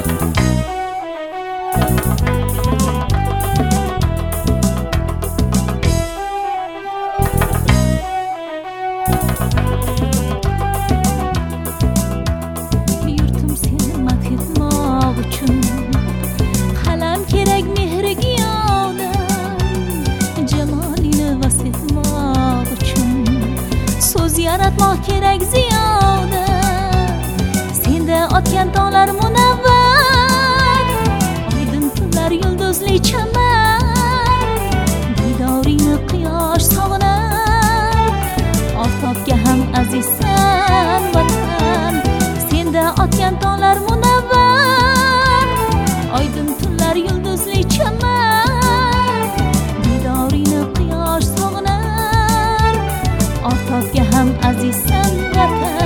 Yurtim seni madh etmoq uchun qalam kerak mehriga yordam, jamolini vasf etmoq uchun so'z yaratmoq kerak ziyoda. Senda otgan tog'lar munavvar, oydin tunlar yulduzli chaman, didoringni quyosh sog'inar, oftobga ham azizsan vatan. Senda otgan tog'lar munavvar, oydin tunlar yulduzli chaman, didoringni quyosh sog'inar, oftobga ham azizsan vatan.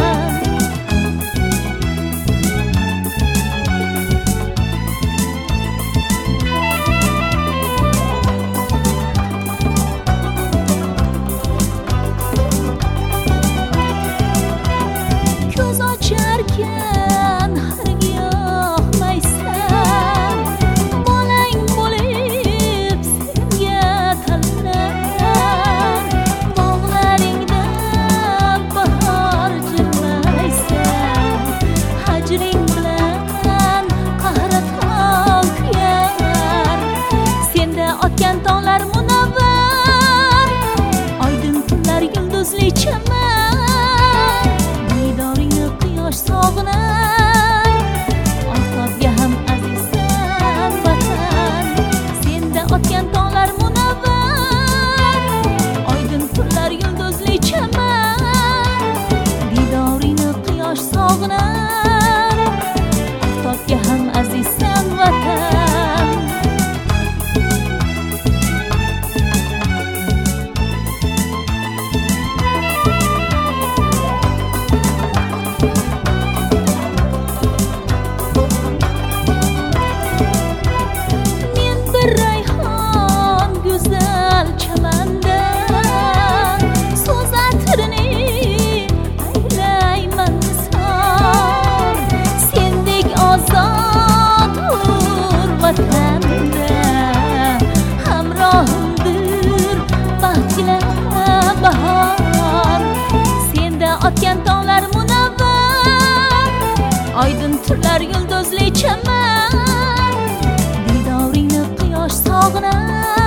Ko'z ocharkan harga yoqmaysan, bolang bo'lib senga tanlar, bog'laringda bahor jilmaysan, hajring bilan qahraton kuyar. Senda otgan tog'lar munavvar, oydin tunlar yulduzli chaman, didoringni quyosh sog'inar, oftobga ham azizsan vatan. Senda otgan tog'lar munavvar, oydin tunlar yulduzli chaman, didoringni quyosh sog'inar, oftobga ham azizsan vatan. Men bir rayhon go'zal chamanda, so'z atirini aylayman son. Sendek ozod ulug' vatanda, hamrohimdir baxtga bahor. Senda otgan tog'lar munavvar, oydin tunlar yulduzli chaman, didoringni quyosh sog'inar,